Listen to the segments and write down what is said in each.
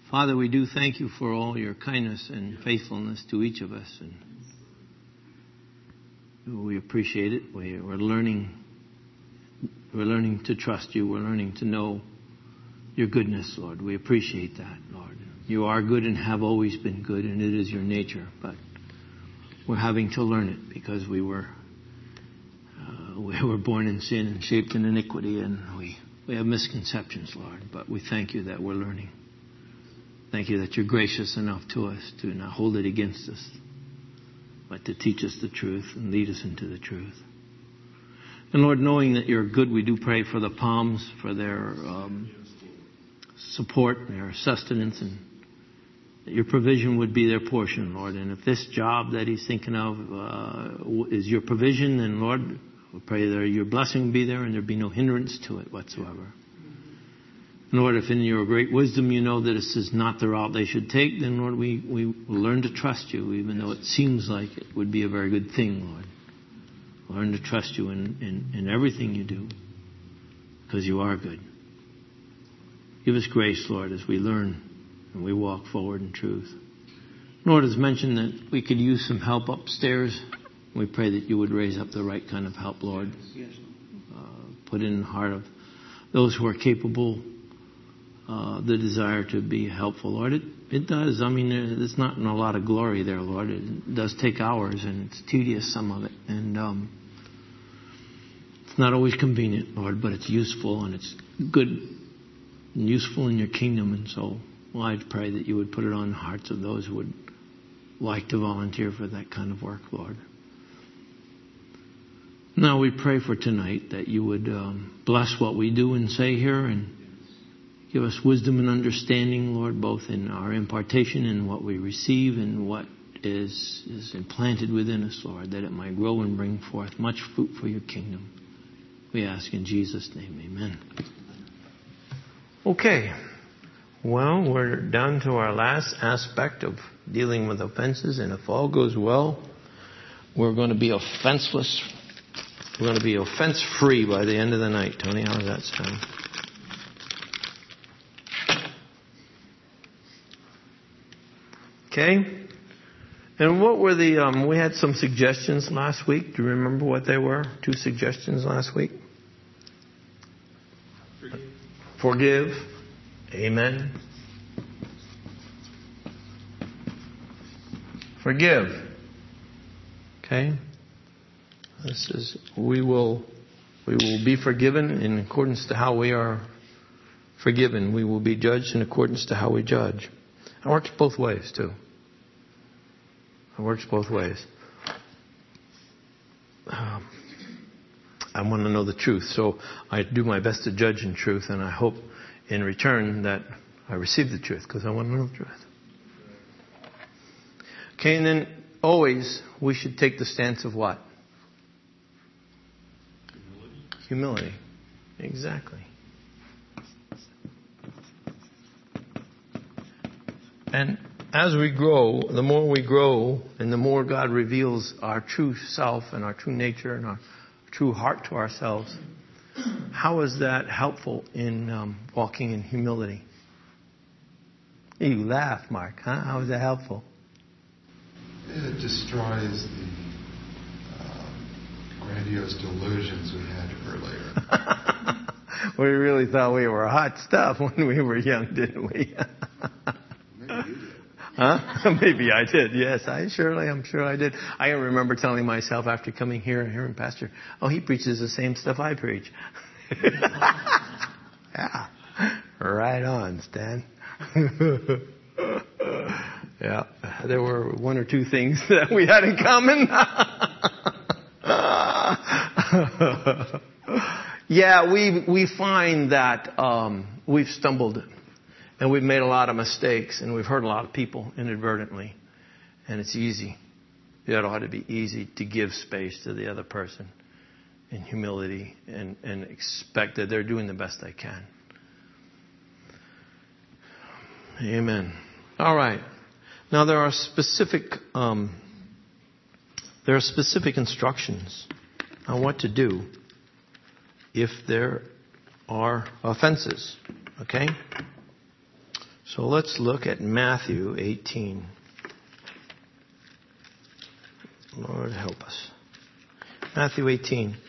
Father, we do thank you for all your kindness and faithfulness to each of us. And we appreciate it. We're learning to trust you. We're learning to know your goodness, Lord. We appreciate that, Lord. You are good and have always been good, and it is your nature. But we're having to learn it because we were born in sin and shaped in iniquity, and we have misconceptions, Lord. But we thank you that we're learning. Thank you that you're gracious enough to us to not hold it against us, but to teach us the truth and lead us into the truth. And Lord, knowing that you're good, we do pray for the Palms, for their support, their sustenance, and that your provision would be their portion, Lord. And if this job that he's thinking of is your provision, then Lord, we pray that your blessing will be there and there be no hindrance to it whatsoever. And Lord, if in your great wisdom you know that this is not the route they should take, then Lord, we will learn to trust you, even though it seems like it would be a very good thing, Lord. Learn to trust you in everything you do, because you are good. Give us grace, Lord, as we learn and we walk forward in truth. Lord has mentioned that we could use some help upstairs. We pray that you would raise up the right kind of help, Lord. Put in the heart of those who are capable the desire to be helpful, Lord. It does. I mean, there's not a lot of glory there, Lord. It does take hours, and it's tedious, some of it. And it's not always convenient, Lord, but it's useful, and it's good and useful in your kingdom. And so I pray that you would put it on the hearts of those who would like to volunteer for that kind of work, Lord. Now we pray for tonight that you would bless what we do and say here, and give us wisdom and understanding, Lord, both in our impartation and what we receive and what is implanted within us, Lord, that it might grow and bring forth much fruit for your kingdom. We ask in Jesus' name, amen. Okay. Well, we're down to our last aspect of dealing with offenses, and if all goes well, we're going to be offenseless. We're going to be offense-free by the end of the night. Tony, how does that sound? Okay. And what were we had some suggestions last week. Do you remember what they were? 2 suggestions last week. Forgive. Amen. Forgive. Okay. This is, we will be forgiven in accordance to how we are forgiven. We will be judged in accordance to how we judge. It works both ways, too. It works both ways. I want to know the truth, so I do my best to judge in truth, and I hope in return that I receive the truth, because I want to know the truth. Okay, and then always we should take the stance of what? Humility. Exactly. And as we grow, the more we grow and the more God reveals our true self and our true nature and our true heart to ourselves, how is that helpful in walking in humility? You laugh, Mark. Huh? How is that helpful? It destroys the grandiose delusions we had earlier. We really thought we were hot stuff when we were young, didn't we? Maybe you did. Huh? Maybe I did. Yes, I'm sure I did. I remember telling myself after coming here and hearing Pastor, oh, he preaches the same stuff I preach. Yeah. Right on, Stan. Yeah. There were 1 or 2 things that we had in common. Yeah, we find that we've stumbled and we've made a lot of mistakes and we've hurt a lot of people inadvertently. And it's easy. It ought to be easy to give space to the other person in humility and expect that they're doing the best they can. Amen. All right. Now there are specific instructions on what to do if there are offenses. Okay? So let's look at Matthew 18. Lord help us. Matthew 18.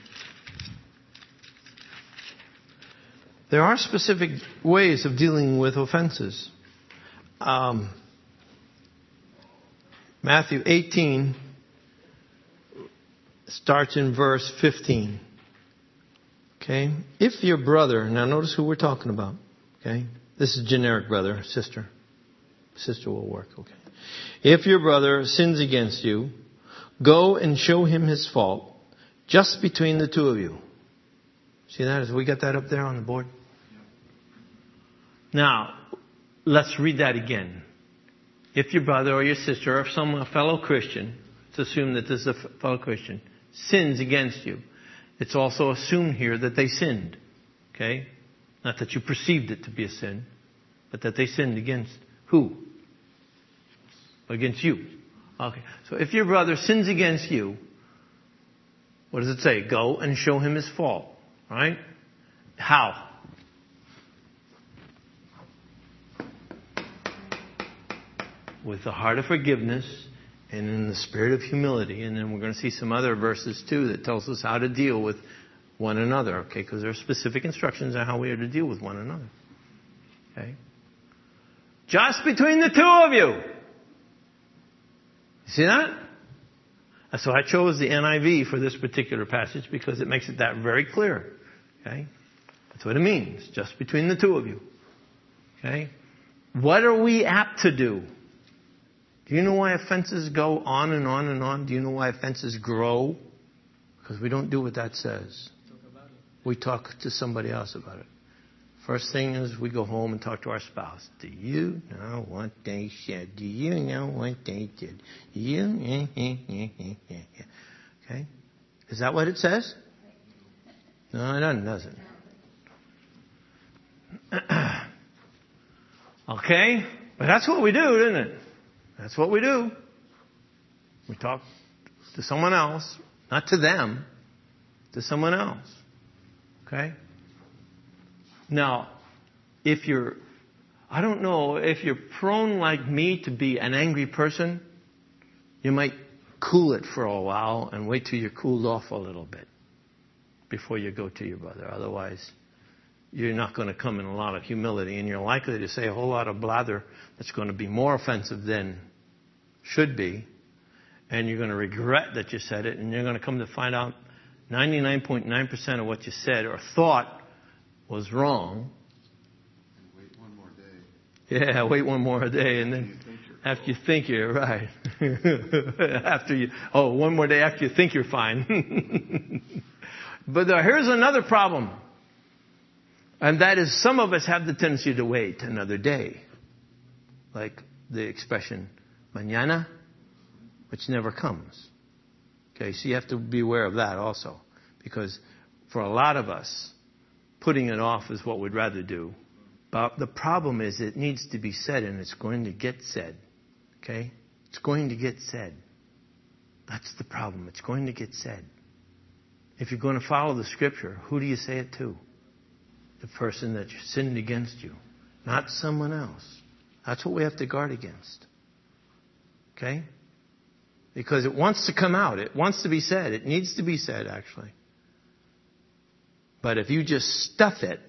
There are specific ways of dealing with offenses. Matthew 18 starts in verse 15. Okay? If your brother, now notice who we're talking about. Okay? This is generic brother, sister. Sister will work, okay? If your brother sins against you, go and show him his fault, just between the two of you. See that? Have we got that up there on the board? Now, let's read that again. If your brother or your sister or a fellow Christian, let's assume that this is a fellow Christian, sins against you, it's also assumed here that they sinned. Okay? Not that you perceived it to be a sin, but that they sinned against who? Against you. Okay. So if your brother sins against you, what does it say? Go and show him his fault. Right? How? With the heart of forgiveness and in the spirit of humility. And then we're going to see some other verses too that tells us how to deal with one another. Okay? Because there are specific instructions on how we are to deal with one another. Okay? Just between the two of you. You see that? So I chose the NIV for this particular passage because it makes it that very clear. Okay? That's what it means. Just between the two of you. Okay? What are we apt to do? Do you know why offenses go on and on and on? Do you know why offenses grow? Because we don't do what that says. We talk to somebody else about it. First thing is we go home and talk to our spouse. Do you know what they said? Do you know what they did? Okay? Is that what it says? No, it doesn't. Okay? But that's what we do, isn't it? That's what we do. We talk to someone else, not to them, to someone else. Okay? Now, I don't know, if you're prone like me to be an angry person, you might cool it for a while and wait till you're cooled off a little bit before you go to your brother. Otherwise, you're not going to come in a lot of humility and you're likely to say a whole lot of blather that's going to be more offensive than should be. And you're going to regret that you said it, and you're going to come to find out 99.9% of what you said or thought was wrong. And wait one more day. Yeah, wait one more day, and then after you think you're right. One more day after you think you're fine. But here's another problem. And that is, some of us have the tendency to wait another day. Like the expression, mañana, which never comes. Okay, so you have to be aware of that also. Because for a lot of us, putting it off is what we'd rather do. But the problem is it needs to be said, and it's going to get said. Okay? It's going to get said. That's the problem. It's going to get said. If you're going to follow the scripture, who do you say it to? The person that sinned against you. Not someone else. That's what we have to guard against. Okay? Because it wants to come out. It wants to be said. It needs to be said, actually. But if you just stuff it,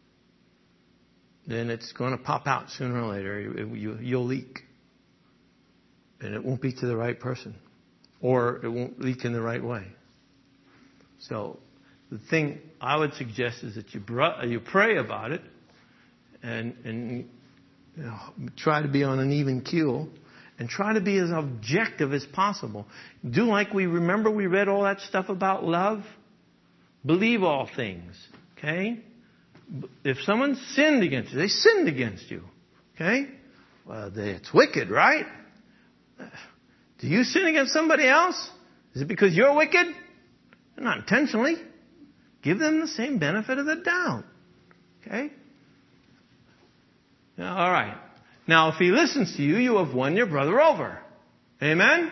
then it's going to pop out sooner or later. You'll leak. And it won't be to the right person. Or it won't leak in the right way. So the thing I would suggest is that you pray about it and try to be on an even keel and try to be as objective as possible. Do like we read all that stuff about love. Believe all things. Okay? If someone sinned against you, they sinned against you. Okay? Well, it's wicked, right? Do you sin against somebody else? Is it because you're wicked? Not intentionally. Give them the same benefit of the doubt. Okay? All right. Now, if he listens to you, you have won your brother over. Amen?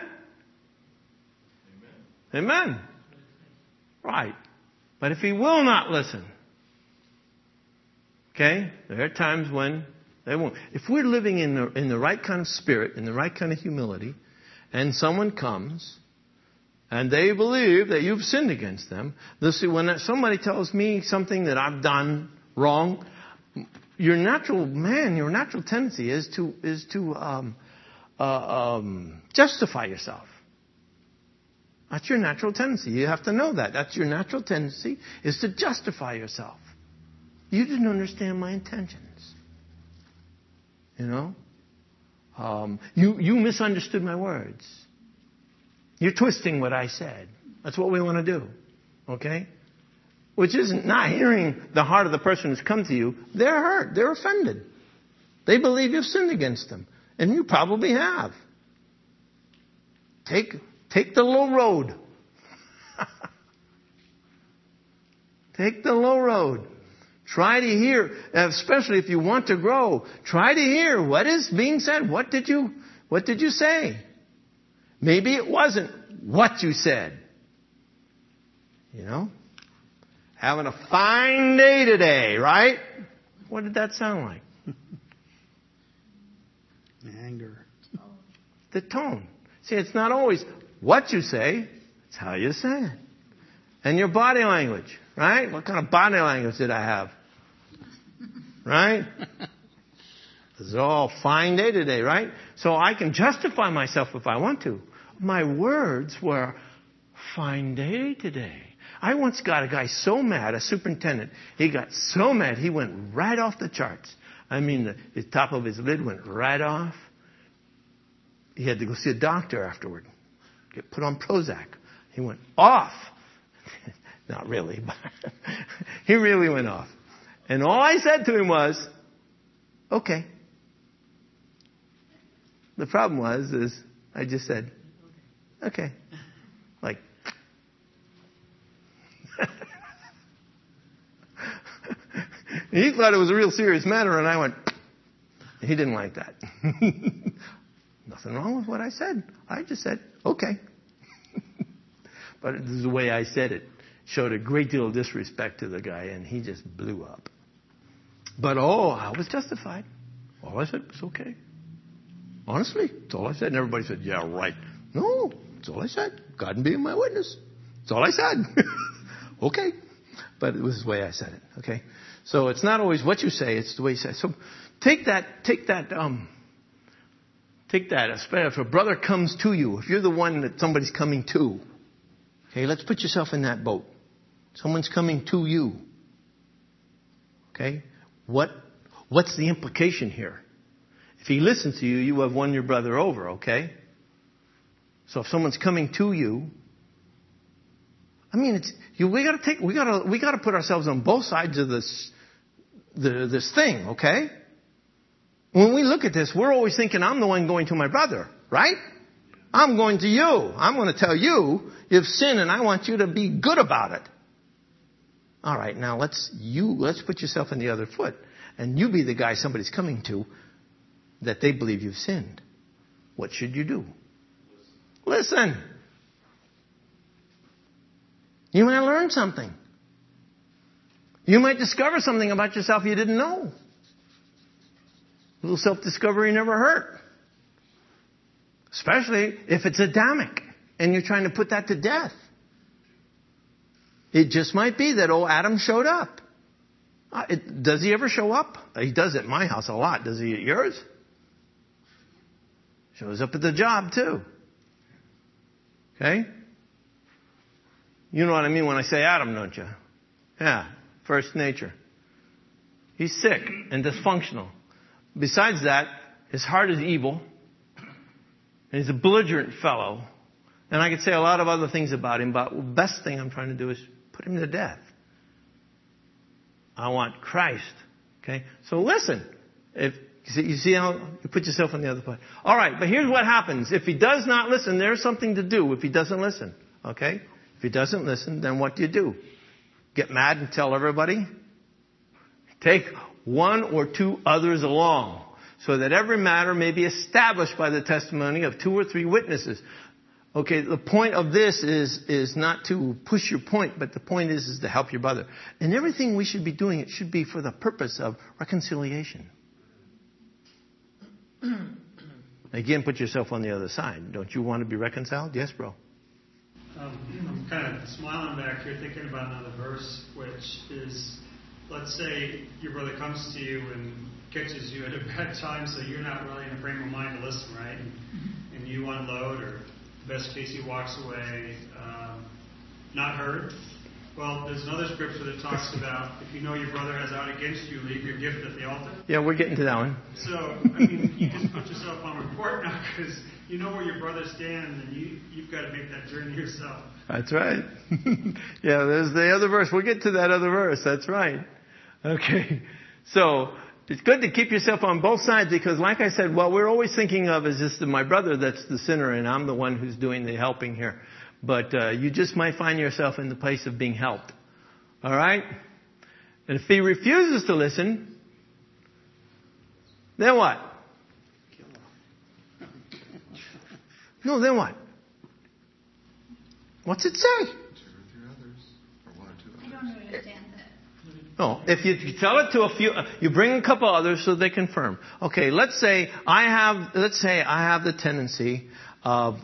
Amen. Right. But if he will not listen, okay, there are times when They won't. If we're living in the right kind of spirit, in the right kind of humility, and someone comes and they believe that you've sinned against them, when somebody tells me something that I've done wrong, your natural tendency is to justify yourself. That's your natural tendency. You have to know that. That's your natural tendency, is to justify yourself. You didn't understand my intentions. You know? You misunderstood my words. You're twisting what I said. That's what we want to do. Okay? Which isn't not hearing the heart of the person who's come to you. They're hurt. They're offended. They believe you've sinned against them. And you probably have. Take the low road. Take the low road. Try to hear, especially if you want to grow, try to hear what is being said. What did you say? Maybe it wasn't what you said. You know? Having a fine day today, right? What did that sound like? Anger. The tone. See, it's not always what you say, it's how you say it. And your body language, right? What kind of body language did I have? Right? It's all fine day today, right? So I can justify myself if I want to. My words were fine day today. I once got a guy so mad, a superintendent. He got so mad, he went right off the charts. I mean, the top of his lid went right off. He had to go see a doctor afterward. Get put on Prozac. He went off. Not really, but he really went off. And all I said to him was, okay. The problem is I just said, okay. Like, he thought it was a real serious matter, and I went, he didn't like that. Nothing wrong with what I said. I just said, okay. But this is the way I said it. Showed a great deal of disrespect to the guy, and he just blew up. But, I was justified. All I said was okay. Honestly, that's all I said. And everybody said, yeah, right. No, that's all I said. God and being my witness. That's all I said. Okay. But it was the way I said it. Okay. So it's not always what you say, it's the way you say it. So take that, if a brother comes to you, if you're the one that somebody's coming to, okay, let's put yourself in that boat. Someone's coming to you. Okay? What's the implication here? If he listens to you, you have won your brother over, okay? So if someone's coming to you, I mean, we gotta put ourselves on both sides of this thing, okay? When we look at this, we're always thinking, I'm the one going to my brother, right? I'm going to you. I'm going to tell you you've sinned and I want you to be good about it. All right, now let's put yourself in the other foot. And you be the guy somebody's coming to that they believe you've sinned. What should you do? Listen. You might learn something. You might discover something about yourself you didn't know. A little self-discovery never hurt. Especially if it's Adamic and you're trying to put that to death. It just might be that old Adam showed up. Does he ever show up? He does at my house a lot. Does he at yours? Shows up at the job too. Okay? You know what I mean when I say Adam, don't you? Yeah, first nature. He's sick and dysfunctional. Besides that, his heart is evil. And he's a belligerent fellow. And I could say a lot of other things about him, but the best thing I'm trying to do is put him to death. I want Christ. Okay? So listen. You see how you put yourself on the other side. All right, but here's what happens. If he does not listen, there's something to do if he doesn't listen. Okay? If he doesn't listen, then what do? Get mad and tell everybody? Take one or two others along, so that every matter may be established by the testimony of 2 or 3 witnesses. Okay, the point of this is not to push your point, but the point is to help your brother. And everything we should be doing, it should be for the purpose of reconciliation. Again, put yourself on the other side. Don't you want to be reconciled? Yes, bro. I'm kind of smiling back here thinking about another verse, which is, let's say your brother comes to you and catches you at a bad time, so you're not really in a frame of mind to listen, right? And you unload, or best case he walks away, not heard. Well, there's another scripture that talks about if you know your brother has out against you, leave your gift at the altar. Yeah, we're getting to that one. So, I mean, you just put yourself on report now because you know where your brother stands, and you've got to make that journey yourself. That's right. Yeah, there's the other verse. We'll get to that other verse. That's right. Okay. So, it's good to keep yourself on both sides because, like I said, what we're always thinking of is just my brother that's the sinner and I'm the one who's doing the helping here. But you just might find yourself in the place of being helped. All right? And if he refuses to listen, then what? No, then what? What's it say? 2 or 3 others, or 1 or 2 others. I don't understand that. No, if you tell it to a few, you bring a couple others so they confirm. Okay, let's say I have the tendency of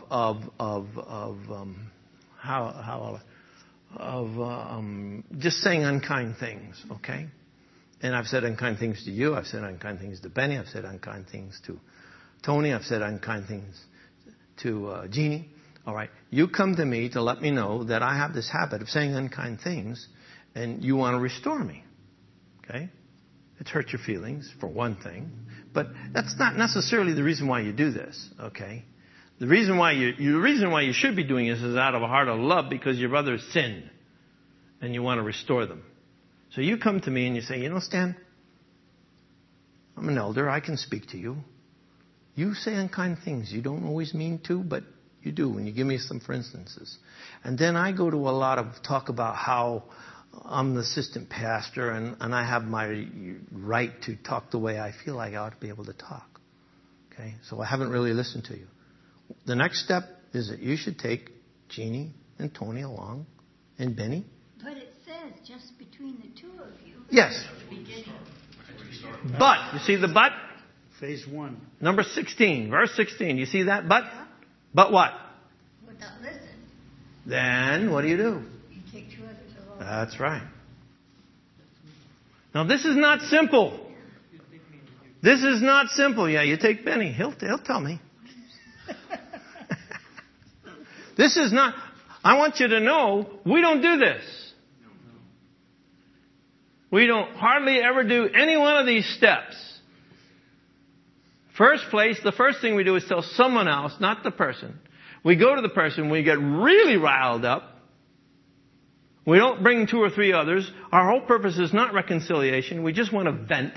just saying unkind things. Okay, and I've said unkind things to you. I've said unkind things to Benny. I've said unkind things to Tony. I've said unkind things to Jeannie. All right, you come to me to let me know that I have this habit of saying unkind things, and you want to restore me. Okay, it's hurt your feelings for one thing, but that's not necessarily the reason why you do this. Okay. The reason why you should be doing this is out of a heart of love because your brother has sinned and you want to restore them. So you come to me and you say, you know, Stan, I'm an elder. I can speak to you. You say unkind things. You don't always mean to, but you do. And you give me some for instances. And then I go to a lot of talk about how I'm the assistant pastor and I have my right to talk the way I feel like I ought to be able to talk. Okay? So I haven't really listened to you. The next step is that you should take Jeannie and Tony along and Benny. But it says just between the two of you. Yes. But, you see the but? Phase 1. Number 16, verse 16. You see that but? Yeah. But what? Would not listen. Then what do? You take 2 others along. That's right. Now this is not simple. This is not simple. Yeah, you take Benny. He'll tell me. This is not, I want you to know, we don't do this. We don't hardly ever do any one of these steps. The first thing we do is tell someone else, not the person. We go to the person, we get really riled up. We don't bring 2 or 3 others. Our whole purpose is not reconciliation. We just want to vent.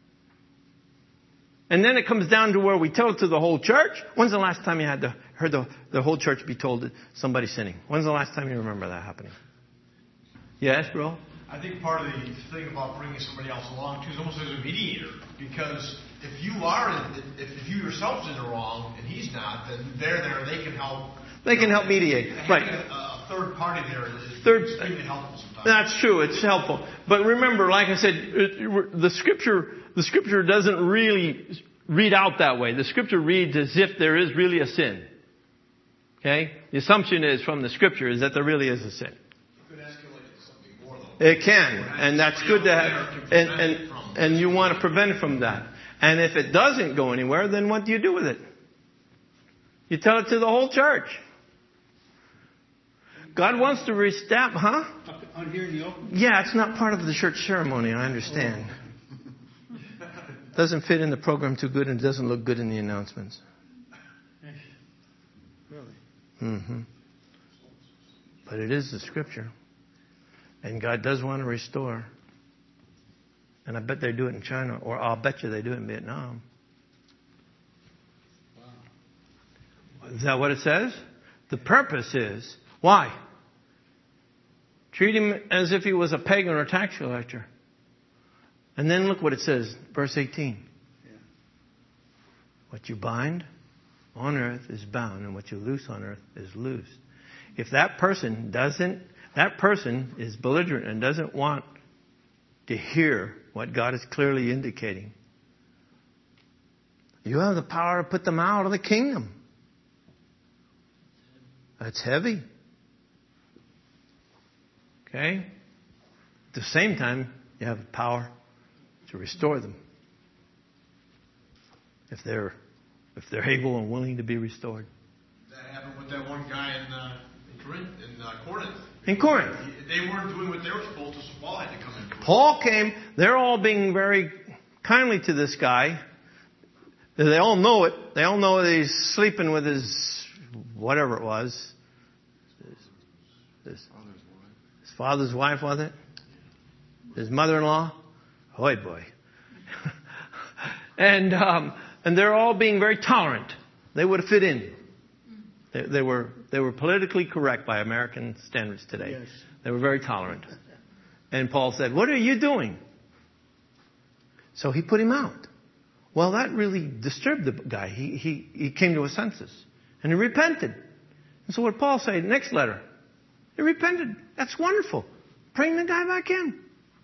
And then it comes down to where we tell it to the whole church. When's the last time you heard the whole church be told that somebody's sinning? When's the last time you remember that happening? Yes, bro? I think part of the thing about bringing somebody else along, too, is almost as a mediator. Because if you yourself's in the wrong and he's not, then they're there, they can help. They can help mediate. Right. A third party there is extremely helpful sometimes. That's true. It's helpful. But remember, like I said, the scripture doesn't really read out that way. The scripture reads as if there is really a sin. Okay? The assumption is from the scripture is that there really is a sin. It could escalate to something more, though. It can. And that's good to have. And you want to prevent from that. And if it doesn't go anywhere, then what do you do with it? You tell it to the whole church. God wants to restab, huh? Out here in the open? Yeah, it's not part of the church ceremony, I understand. Doesn't fit in the program too good and it doesn't look good in the announcements. Really? Mm-hmm. But it is the scripture. And God does want to restore. And I bet they do it in China, or I'll bet you they do it in Vietnam. Wow. Is that what it says? The purpose is, why? Treat him as if he was a pagan or a tax collector. And then look what it says, verse 18. Yeah. What you bind on earth is bound, and what you loose on earth is loosed. If that person is belligerent and doesn't want to hear what God is clearly indicating, You have the power to put them out of the kingdom. That's heavy. Okay? At the same time, you have the power to restore them. If they're able and willing to be restored. That happened with that one guy in Corinth. In Corinth. They weren't doing what they were supposed to, so Paul had to come in. Paul came. They're all being very kindly to this guy. They all know it. They all know that he's sleeping with his, whatever it was. His father's wife, was it? His mother-in-law? Hoy boy. And they're all being very tolerant. They would have fit in. They were politically correct by American standards today. Yes. They were very tolerant. And Paul said, "What are you doing?" So he put him out. Well, that really disturbed the guy. He came to his senses. And he repented. And so what Paul said, next letter, he repented. That's wonderful. Bring the guy back in.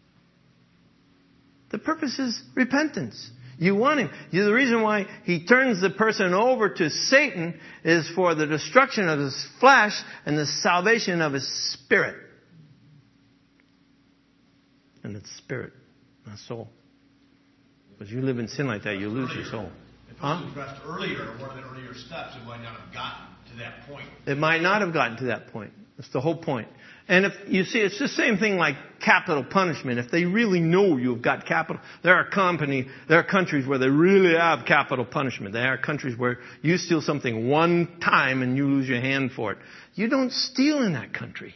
The purpose is repentance. You want him. The reason why he turns the person over to Satan is for the destruction of his flesh and the salvation of his spirit. And it's spirit, not soul. Because you live in sin like that, you lose your soul. If it was addressed earlier, one of the earlier steps, it might not have gotten to that point. It might not have gotten to that point. That's the whole point. And if you see, it's the same thing like capital punishment. If they really know you've got capital, there are countries where they really have capital punishment. There are countries where you steal something one time and you lose your hand for it. You don't steal in that country.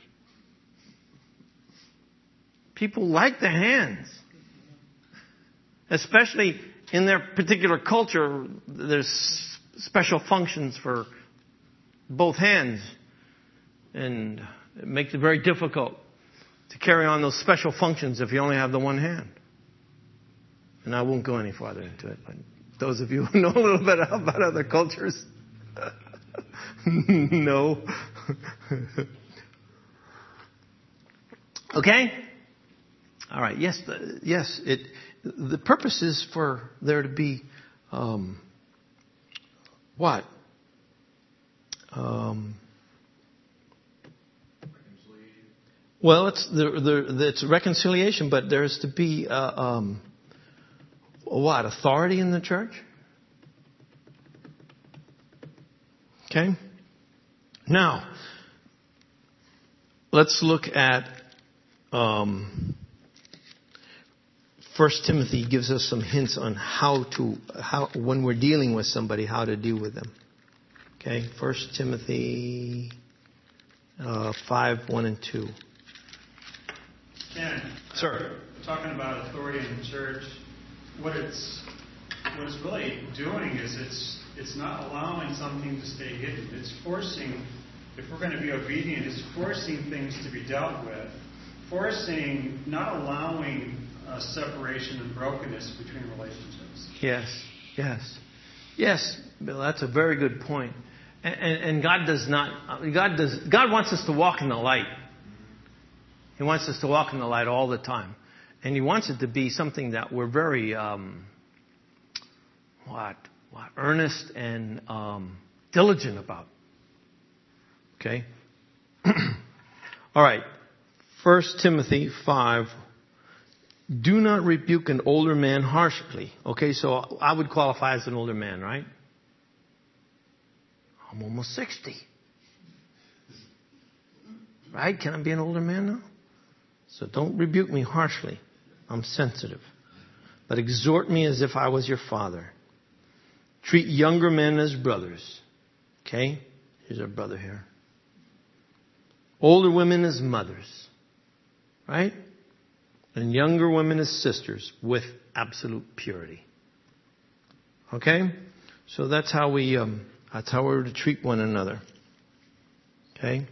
People like the hands. Especially in their particular culture, there's special functions for both hands. And it makes it very difficult to carry on those special functions if you only have the one hand. And I won't go any farther into it, but those of you who know a little bit about other cultures, no. Okay? All right. Yes. The purpose is for there to be what? Well, it's reconciliation, but there's to be what? Authority in the church? Okay. Now, let's look at 1 Timothy gives us some hints on how when we're dealing with somebody, how to deal with them. Okay, 1 Timothy 5, 1 and 2. Ken, Sir. Talking about authority in the church, what it's really doing is it's not allowing something to stay hidden. It's forcing, if we're going to be obedient, it's forcing things to be dealt with, not allowing separation and brokenness between relationships. Yes, Bill, that's a very good point. And God wants us to walk in the light. He wants us to walk in the light all the time. And He wants it to be something that we're very, earnest and diligent about. Okay? All right. 1 Timothy 5. Do not rebuke an older man harshly. Okay, so I would qualify as an older man, right? I'm almost 60. Right? Can I be an older man now? So don't rebuke me harshly. I'm sensitive. But exhort me as if I was your father. Treat younger men as brothers. Okay? Here's our brother here. Older women as mothers. Right? And younger women as sisters with absolute purity. Okay? So that's how we're to treat one another. Okay?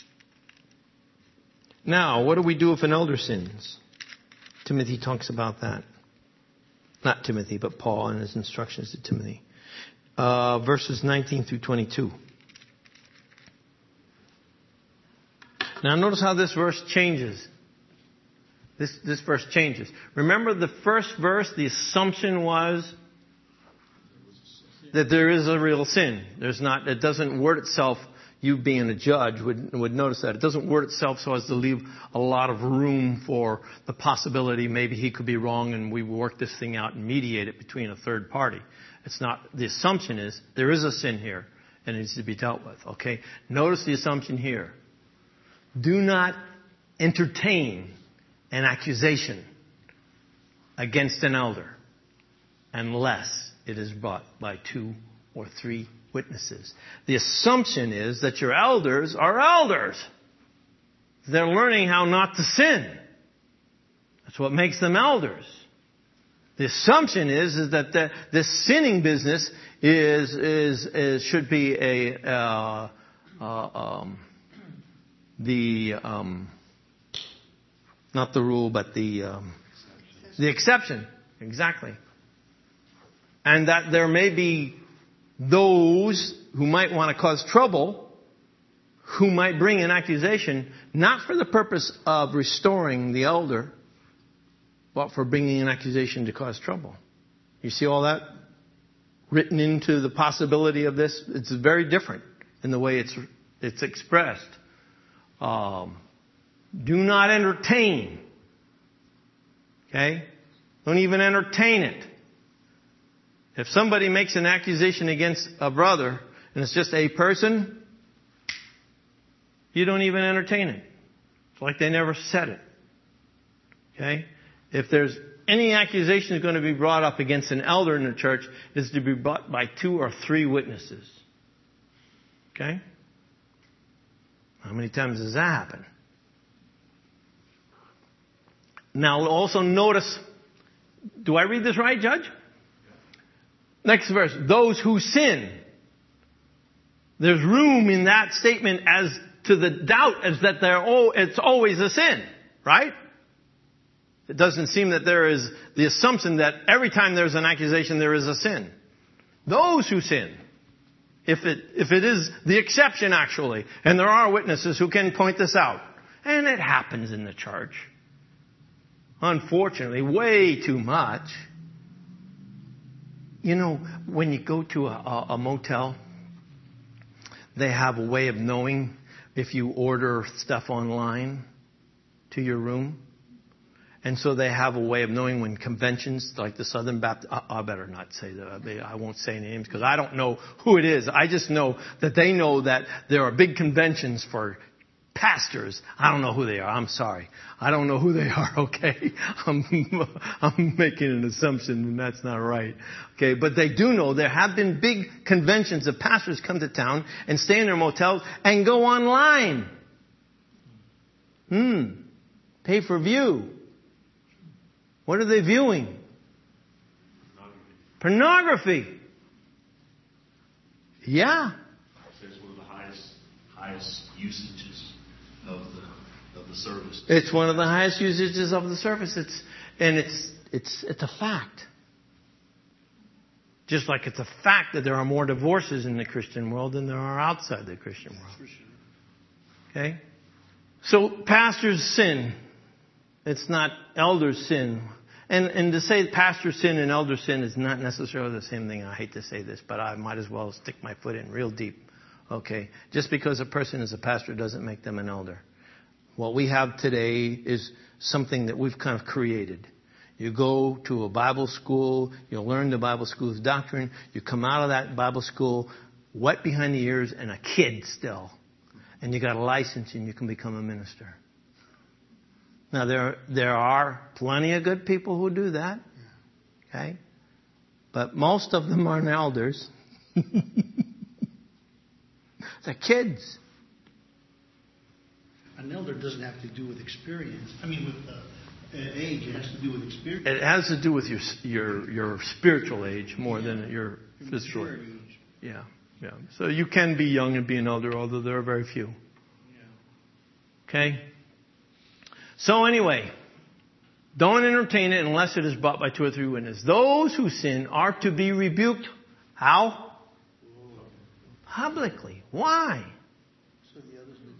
Now, what do we do if an elder sins? Timothy talks about that. Not Timothy, but Paul in his instructions to Timothy. Verses 19 through 22. Now notice how this verse changes. This verse changes. Remember the first verse, the assumption was that there is a real sin. It doesn't word itself, you being a judge would notice that. It doesn't word itself so as to leave a lot of room for the possibility maybe he could be wrong and we work this thing out and mediate it between a third party. It's not, the assumption is there is a sin here and it needs to be dealt with. Okay? Notice the assumption here. Do not entertain an accusation against an elder unless it is brought by 2 or 3 witnesses. The assumption is that your elders are elders. They're learning how not to sin. That's what makes them elders. The assumption is that this sinning business should be not the rule, but the exception. Exactly. And that there may be those who might want to cause trouble, who might bring an accusation, not for the purpose of restoring the elder, but for bringing an accusation to cause trouble. You see all that written into the possibility of this? It's very different in the way it's expressed. Do not entertain. Okay? Don't even entertain it. If somebody makes an accusation against a brother and it's just a person, you don't even entertain it. It's like they never said it. Okay? If there's any accusation is going to be brought up against an elder in the church, it's to be brought by 2 or 3 witnesses. Okay? How many times does that happen? Now also notice, do I read this right, Judge? Next verse, those who sin. There's room in that statement as to the doubt as that it's always a sin, right? It doesn't seem that there is the assumption that every time there's an accusation there is a sin. Those who sin. If it is the exception actually, and there are witnesses who can point this out. And it happens in the church. Unfortunately, way too much. You know, when you go to a motel, they have a way of knowing if you order stuff online to your room. And so they have a way of knowing when conventions, like the Southern Baptist, I better not say that. I won't say names because I don't know who it is. I just know that they know that there are big conventions for pastors. I don't know who they are. I'm sorry. I don't know who they are, okay? I'm making an assumption and that's not right. Okay, but they do know there have been big conventions of pastors come to town and stay in their motels and go online. Pay per view. What are they viewing? Pornography. Yeah. It's one of the highest usages of the service. It's one of the highest usages of the service. It's a fact. Just like it's a fact that there are more divorces in the Christian world than there are outside the Christian world. Okay? So pastors sin. It's not elders sin. And to say pastor sin and elder sin is not necessarily the same thing. I hate to say this, but I might as well stick my foot in real deep. Okay? Just because a person is a pastor doesn't make them an elder. What we have today is something that we've kind of created. You go to a Bible school, you learn the Bible school's doctrine, you come out of that Bible school wet behind the ears and a kid still. And you got a license and you can become a minister. Now there are plenty of good people who do that. Okay? But most of them aren't elders. They're kids. An elder doesn't have to do with experience. I mean, with age. It has to do with experience. It has to do with your spiritual age more than your physical age. Yeah. So you can be young and be an elder, although there are very few. Okay? So anyway, don't entertain it unless it is brought by 2 or 3 witnesses. Those who sin are to be rebuked. How? Publicly. Why?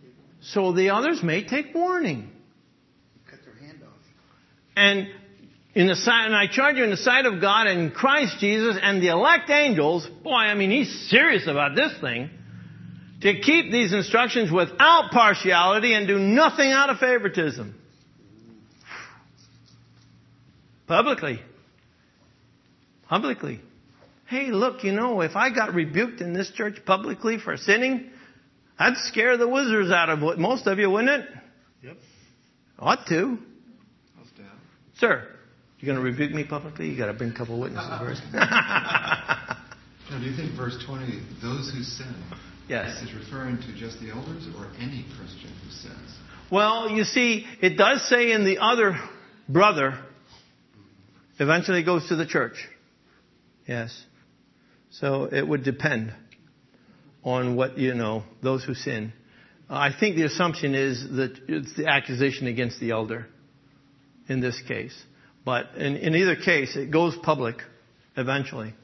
So the others may take warning. Cut their hand off. And and I charge you in the sight of God and Christ Jesus and the elect angels, boy, I mean, he's serious about this thing, to keep these instructions without partiality and do nothing out of favoritism. Publicly. Hey, look, if I got rebuked in this church publicly for sinning, I'd scare the wizards out of most of you, wouldn't it? Yep. Ought to. I'll stand. Sir, you going to rebuke me publicly? You got to bring a couple witnesses first. Now, do you think verse 20, those who sin, Yes. is referring to just the elders or any Christian who sins? Well, you see, it does say in the other brother, eventually goes to the church. Yes. So it would depend on what, those who sin. I think the assumption is that it's the accusation against the elder in this case. But in either case, it goes public eventually.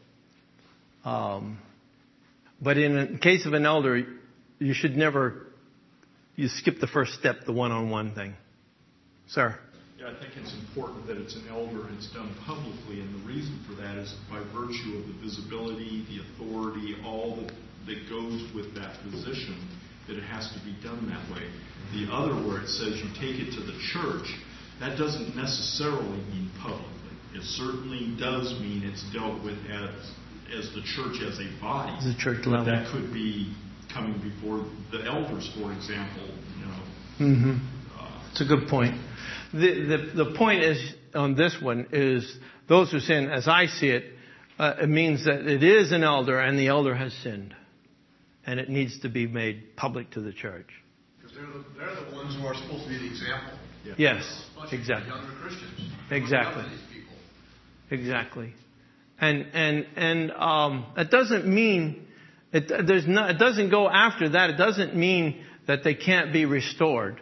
But in the case of an elder, you should never, you skip the first step, the one-on-one thing. Sir? Yeah, I think it's important that it's an elder and it's done publicly, and the reason for that is by virtue of the visibility, the authority, all that goes with that position, that it has to be done that way. The other, where it says you take it to the church, that doesn't necessarily mean publicly. It certainly does mean it's dealt with as the church as a body. The church level. But that could be coming before the elders, for example. Mm-hmm. It's a good point. The point is on this one is those who sin, as I see it, it means that it is an elder and the elder has sinned, and it needs to be made public to the church. Because they're the ones who are supposed to be the example. Yeah. Yes, Especially exactly. Younger Christians. Exactly. These people. Exactly. And it doesn't mean it doesn't go after that. It doesn't mean that they can't be restored.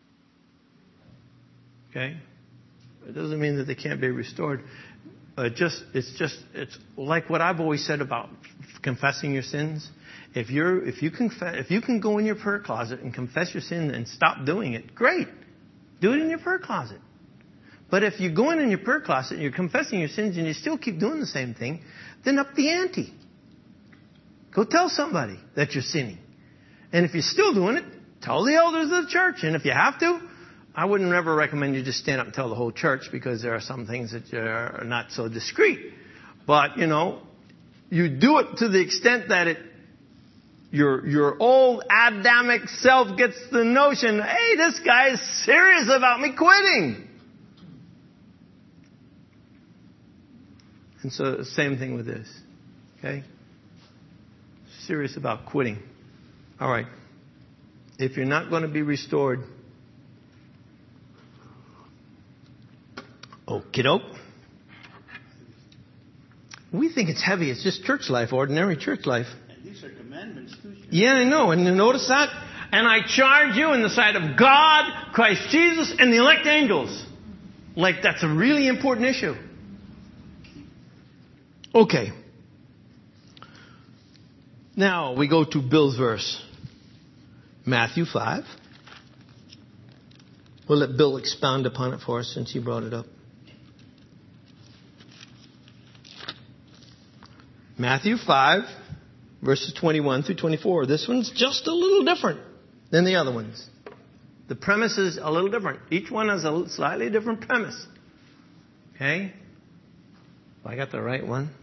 Okay? It doesn't mean that they can't be restored. It's like what I've always said about confessing your sins. If you can go in your prayer closet and confess your sin and stop doing it, great. Do it in your prayer closet. But if you go in your prayer closet and you're confessing your sins and you still keep doing the same thing, then up the ante. Go tell somebody that you're sinning. And if you're still doing it, tell the elders of the church. And if you have to, I wouldn't ever recommend you just stand up and tell the whole church, because there are some things that are not so discreet. But, you do it to the extent that your old Adamic self gets the notion, hey, this guy is serious about me quitting. And so, same thing with this. Okay? Serious about quitting. All right. If you're not going to be restored, okie doke. We think it's heavy. It's just church life, ordinary church life. And these are commandments too. Yeah, I know. And you notice that? And I charge you in the sight of God, Christ Jesus, and the elect angels. Like that's a really important issue. Okay. Now we go to Bill's verse. Matthew 5. We'll let Bill expound upon it for us since he brought it up. Matthew 5, verses 21 through 24. This one's just a little different than the other ones. The premise is a little different. Each one has a slightly different premise. Okay? I got the right one.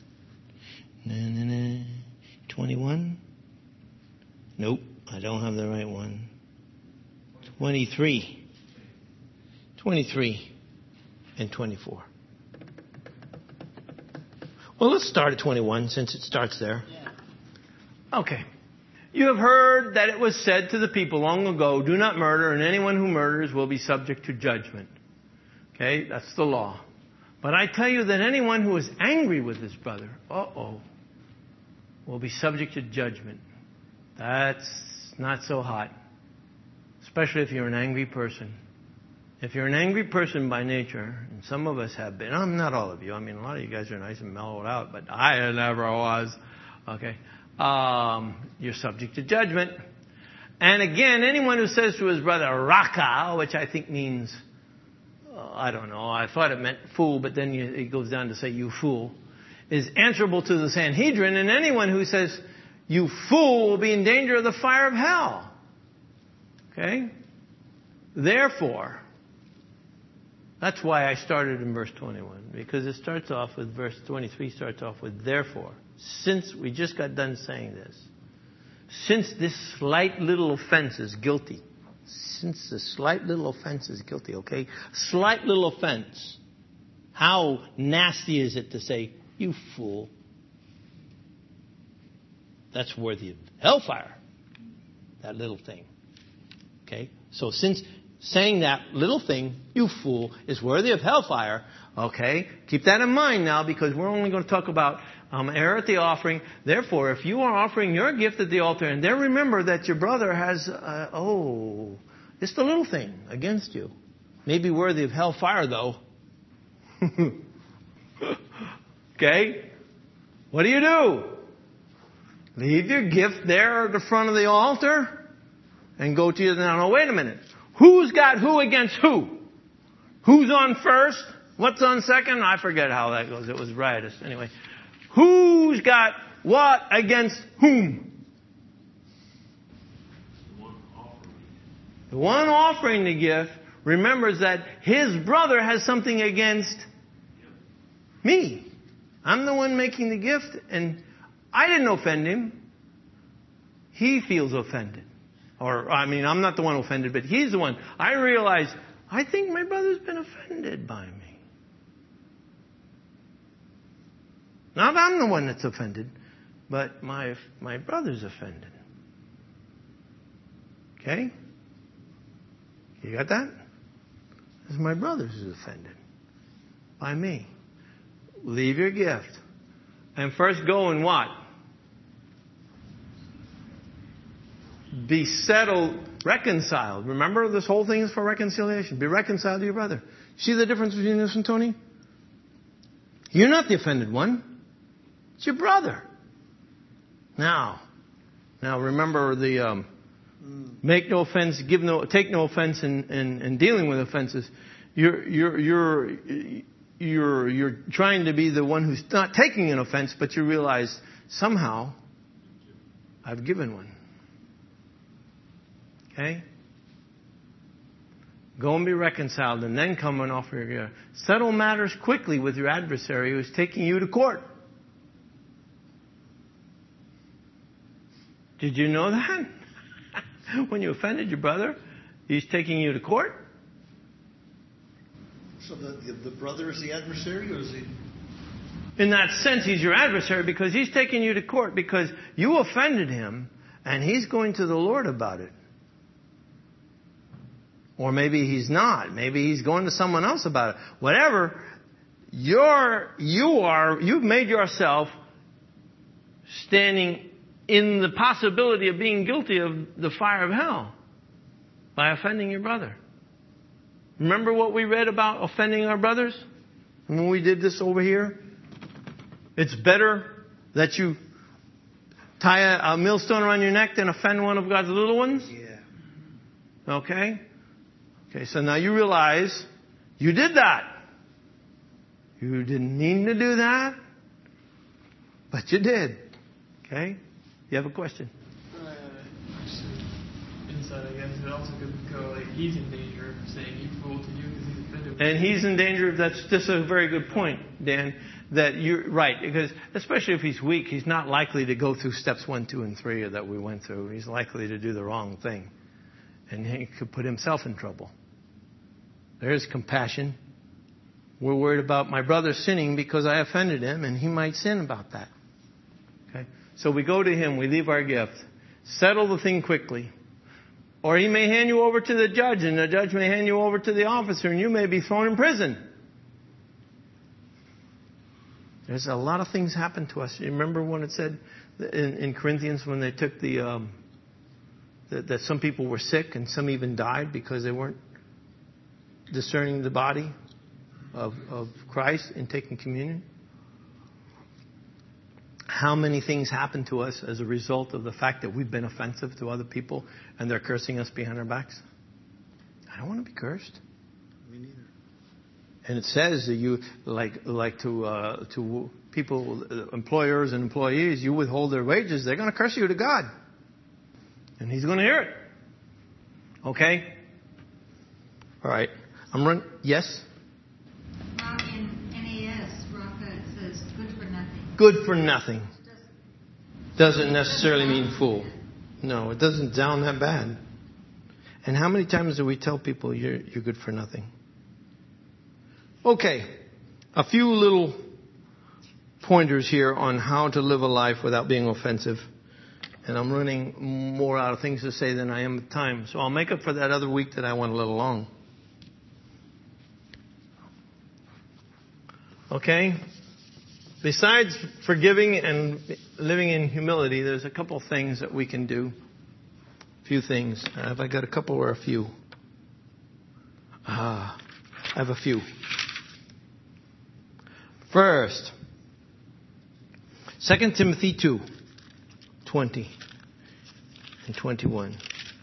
21? Nope, I don't have the right one. 23 and 24. Well, let's start at 21 since it starts there. Okay. You have heard that it was said to the people long ago, do not murder, and anyone who murders will be subject to judgment. Okay, that's the law. But I tell you that anyone who is angry with his brother, will be subject to judgment. That's not so hot. Especially if you're an angry person. If you're an angry person by nature, and some of us have been, not all of you, I mean a lot of you guys are nice and mellowed out, but I never was. Okay. You're subject to judgment. And again, anyone who says to his brother, Raka, which I think means I don't know, I thought it meant fool, but then it goes down to say you fool, is answerable to the Sanhedrin, and anyone who says you fool will be in danger of the fire of hell. Okay? Therefore, that's why I started in verse 21, because it starts off with verse 23 starts off with therefore. Since we just got done saying this, since this slight little offense is guilty, since the slight little offense is guilty, okay? Slight little offense. How nasty is it to say, you fool? That's worthy of hellfire. That little thing. Okay? So since saying that little thing, you fool, is worthy of hellfire, okay? Keep that in mind now, because we're only going to talk about error at the offering. Therefore, if you are offering your gift at the altar, and then remember that your brother has, it's the little thing against you. Maybe worthy of hellfire, though. Okay? What do? Leave your gift there at the front of the altar and go to you. Now, wait a minute. Who's got who against who? Who's on first? What's on second? I forget how that goes. It was riotous. Anyway. Who's got what against whom? The one offering the gift remembers that his brother has something against me. I'm the one making the gift, and I didn't offend him. He feels offended. I'm not the one offended, but he's the one. I realize, I think my brother's been offended by me. Not I'm the one that's offended, but my brother's offended. Okay? You got that? It's my brother's is offended by me. Leave your gift. And first go and what? Be settled, reconciled. Remember, this whole thing is for reconciliation. Be reconciled to your brother. See the difference between this and Tony? You're not the offended one. It's your brother. Now remember the make no offense, take no offense in dealing with offenses. You're trying to be the one who's not taking an offense, but you realize somehow I've given one. Okay? Go and be reconciled, and then come and offer your gift. Settle matters quickly with your adversary who's taking you to court. Did you know that? When you offended your brother, he's taking you to court? So the brother is the adversary, or is he? In that sense, he's your adversary because he's taking you to court because you offended him, and he's going to the Lord about it. Or maybe he's not. Maybe he's going to someone else about it. Whatever, you've made yourself standing in the possibility of being guilty of the fire of hell by offending your brother. Remember what we read about offending our brothers? When we did this over here? It's better that you tie a millstone around your neck than offend one of God's little ones? Yeah. Okay, so now you realize you did that. You didn't mean to do that, but you did. Okay? You have a question? Inside, I guess it also could go like he's in danger of saying you fool to you because he's offended. And he's in danger. That's just a very good point, Dan. That you're right, because especially if he's weak, he's not likely to go through steps 1, 2, and 3 that we went through. He's likely to do the wrong thing, and he could put himself in trouble. There's compassion. We're worried about my brother sinning because I offended him, and he might sin about that. Okay. So we go to him, we leave our gift, settle the thing quickly. Or he may hand you over to the judge, and the judge may hand you over to the officer, and you may be thrown in prison. There's a lot of things happen to us. You remember when it said in Corinthians when they took that some people were sick and some even died because they weren't discerning the body of Christ in taking communion? How many things happen to us as a result of the fact that we've been offensive to other people and they're cursing us behind our backs? I don't want to be cursed. Me neither. And it says that you, like to people, employers and employees, you withhold their wages, they're going to curse you to God. And He's going to hear it. Okay? All right. I'm running. Yes? In NAS, Raka, it says good for nothing. Good for nothing. Doesn't necessarily mean fool. No, it doesn't sound that bad. And how many times do we tell people you're good for nothing? Okay. A few little pointers here on how to live a life without being offensive. And I'm running more out of things to say than I am with time. So I'll make up for that other week that I went a little long. Okay? Besides forgiving and living in humility, there's a couple things that we can do. A few things. Have I got a couple or a few? I have a few. First, 2 Timothy 2:20 and 21.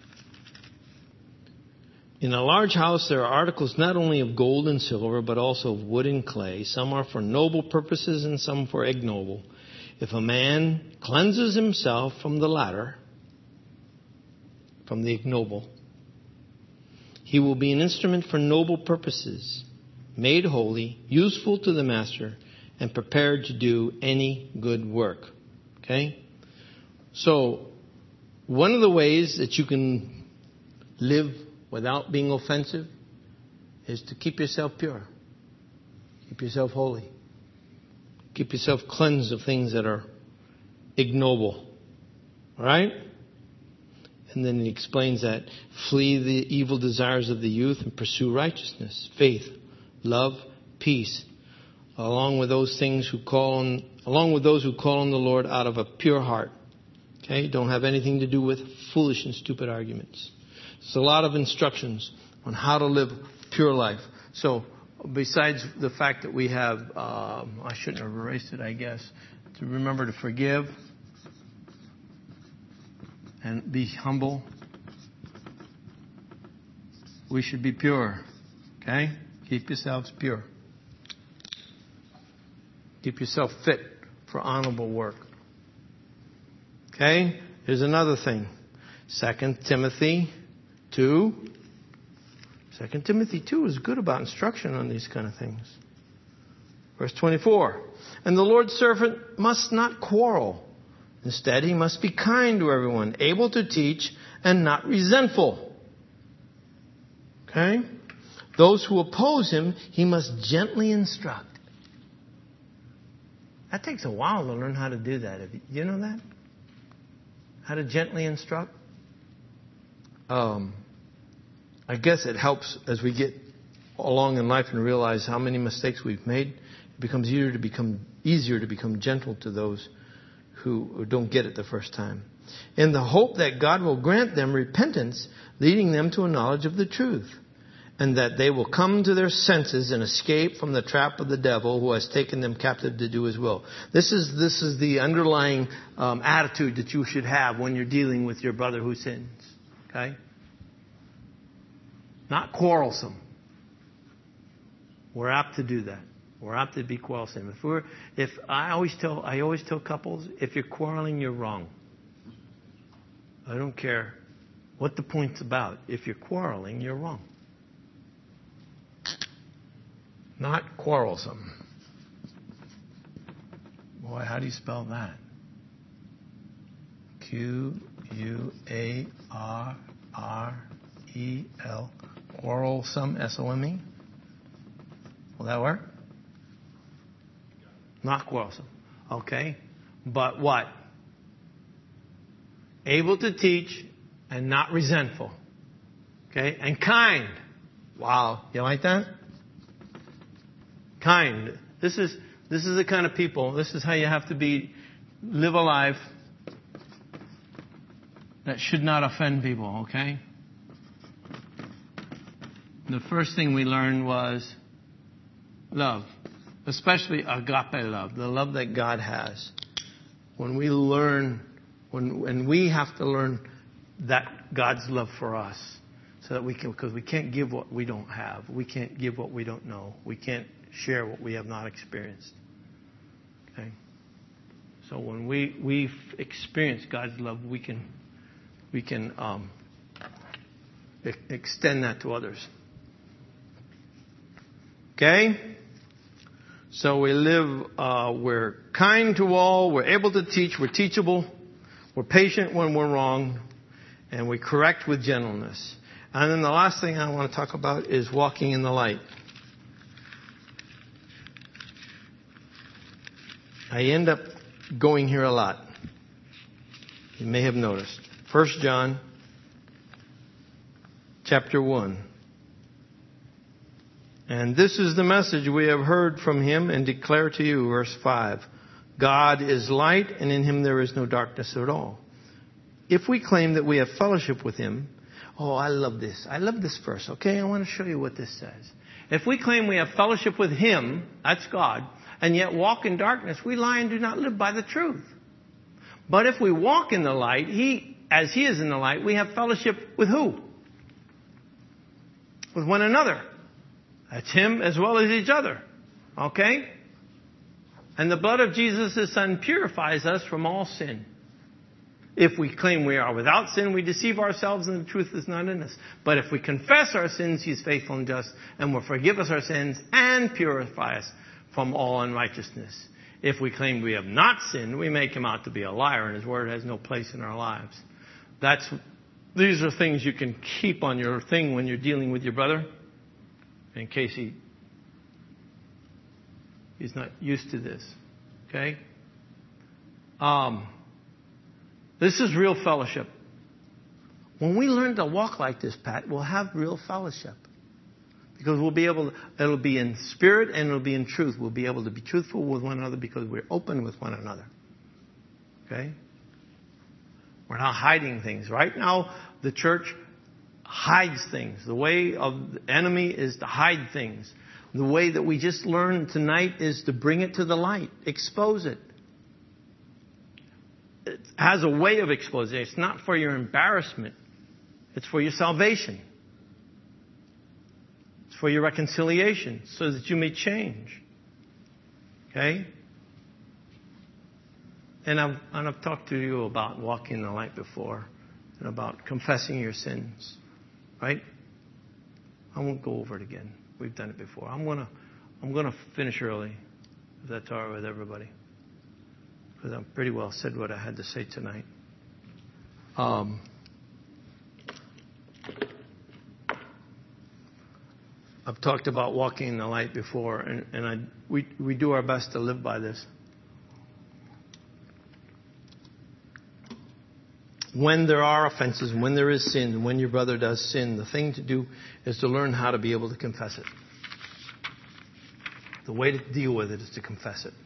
In a large house there are articles not only of gold and silver, but also of wood and clay. Some are for noble purposes and some for ignoble. If a man cleanses himself from the latter, from the ignoble, he will be an instrument for noble purposes, made holy, useful to the master, and prepared to do any good work. Okay? So, one of the ways that you can live without being offensive is to keep yourself pure. Keep yourself holy. Keep yourself cleansed of things that are ignoble. All right? And then he explains that flee the evil desires of the youth and pursue righteousness, faith, love, peace, along with those who call on the Lord out of a pure heart. Okay? Don't have anything to do with foolish and stupid arguments. It's a lot of instructions on how to live pure life. So, besides the fact that we have, I shouldn't have erased it, I guess, to remember to forgive and be humble, we should be pure. Okay? Keep yourselves pure. Keep yourself fit for honorable work. Okay? Here's another thing. 2 Timothy 2. 2 Timothy 2 is good about instruction on these kind of things. Verse 24. And the Lord's servant must not quarrel. Instead, he must be kind to everyone, able to teach, and not resentful. Okay? Those who oppose him, he must gently instruct. That takes a while to learn how to do that. Do you know that? How to gently instruct? I guess it helps as we get along in life and realize how many mistakes we've made. It becomes easier to become gentle to those who don't get it the first time. In the hope that God will grant them repentance, leading them to a knowledge of the truth, and that they will come to their senses and escape from the trap of the devil who has taken them captive to do his will. This is the underlying attitude that you should have when you're dealing with your brother who sins. Okay? Not quarrelsome. We're apt to do that. We're apt to be quarrelsome. I always tell couples, if you're quarreling, you're wrong. I don't care what the point's about. If you're quarreling, you're wrong. Not quarrelsome. Boy, how do you spell that? Q-U-A-R-R-E-L. Quarrelsome, S-O-M-E. Will that work? Not quarrelsome. Okay. But what? Able to teach and not resentful. Okay. And kind. Wow. You like that? Kind. This is the kind of people. This is how you have to be. Live a life that should not offend people. Okay. The first thing we learned was love, especially agape love, the love that God has. When we learn, when we have to learn that God's love for us. So that we can, because we can't give what we don't have. We can't give what we don't know. We can't share what we have not experienced. Okay? So when we experience God's love, we can extend that to others. Okay? So we live, we're kind to all, we're able to teach, we're teachable, we're patient when we're wrong, and we correct with gentleness. And then the last thing I want to talk about is walking in the light. I end up going here a lot. You may have noticed. 1 John chapter 1. And this is the message we have heard from him and declare to you, verse 5. God is light, and in him there is no darkness at all. If we claim that we have fellowship with him, I love this. I love this verse. Okay, I want to show you what this says. If we claim we have fellowship with him, that's God, and yet walk in darkness, we lie and do not live by the truth. But if we walk in the light, as he is in the light, we have fellowship with who? With one another. That's him as well as each other. Okay? And the blood of Jesus, his Son, purifies us from all sin. If we claim we are without sin, we deceive ourselves and the truth is not in us. But if we confess our sins, he is faithful and just and will forgive us our sins and purify us from all unrighteousness. If we claim we have not sinned, we make him out to be a liar and his word has no place in our lives. These are things you can keep on your thing when you're dealing with your brother. In case he's not used to this. Okay? This is real fellowship. When we learn to walk like this, Pat, we'll have real fellowship. Because it'll be in spirit and it'll be in truth. We'll be able to be truthful with one another because we're open with one another. Okay? We're not hiding things. Right now, the church hides things. The way of the enemy is to hide things. The way that we just learned tonight is to bring it to the light. Expose it. It has a way of exposing it. It's not for your embarrassment. It's for your salvation. It's for your reconciliation so that you may change. Okay? And I've talked to you about walking in the light before and about confessing your sins. Right? I won't go over it again. We've done it before. I'm gonna finish early, if that's all right with everybody. Because I pretty well said what I had to say tonight. I've talked about walking in the light before, and we do our best to live by this. When there are offenses, when there is sin, when your brother does sin, the thing to do is to learn how to be able to confess it. The way to deal with it is to confess it.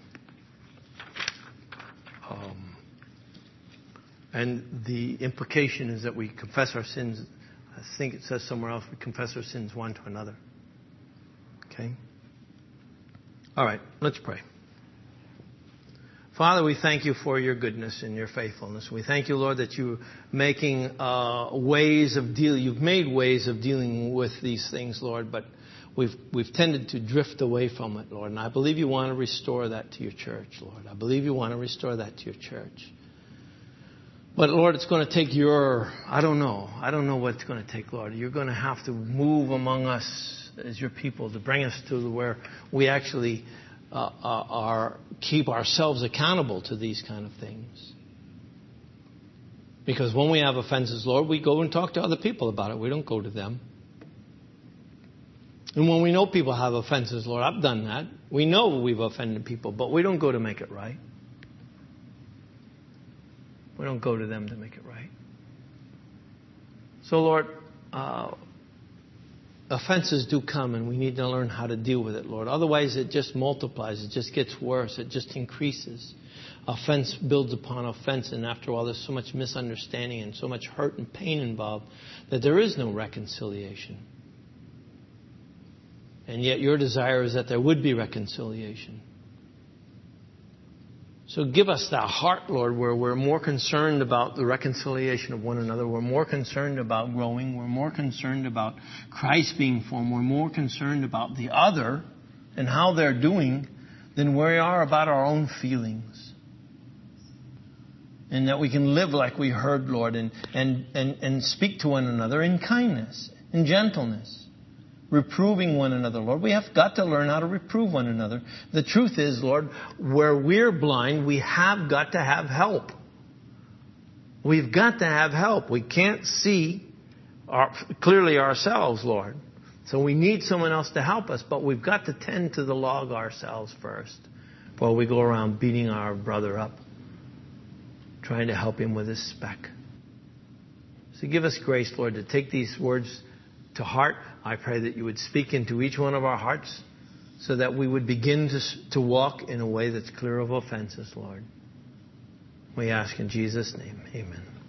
And the implication is that we confess our sins. I think it says somewhere else, we confess our sins one to another. Okay? All right, let's pray. Father, we thank you for your goodness and your faithfulness. We thank you, Lord, that you're making ways of dealing. You've made ways of dealing with these things, Lord, but we've tended to drift away from it, Lord. And I believe you want to restore that to your church, Lord. I believe you want to restore that to your church. But, Lord, it's going to take I don't know what it's going to take, Lord. You're going to have to move among us as your people to bring us to where we actually keep ourselves accountable to these kind of things. Because when we have offenses, Lord, we go and talk to other people about it. We don't go to them. And when we know people have offenses, Lord, I've done that. We know we've offended people, but we don't go to make it right. We don't go to them to make it right. So, Lord, offenses do come, and we need to learn how to deal with it, Lord. Otherwise, it just multiplies. It just gets worse. It just increases. Offense builds upon offense, and after all, there's so much misunderstanding and so much hurt and pain involved that there is no reconciliation. And yet your desire is that there would be reconciliation. So give us that heart, Lord, where we're more concerned about the reconciliation of one another. We're more concerned about growing. We're more concerned about Christ being formed. We're more concerned about the other and how they're doing than we are about our own feelings. And that we can live like we heard, Lord, and speak to one another in kindness, in gentleness. Reproving one another, Lord. We have got to learn how to reprove one another. The truth is, Lord, where we're blind, we have got to have help. We've got to have help. We can't see clearly ourselves, Lord. So we need someone else to help us, but we've got to tend to the log ourselves first while we go around beating our brother up, trying to help him with his speck. So give us grace, Lord, to take these words to heart. I pray that you would speak into each one of our hearts so that we would begin to walk in a way that's clear of offenses, Lord. We ask in Jesus' name. Amen.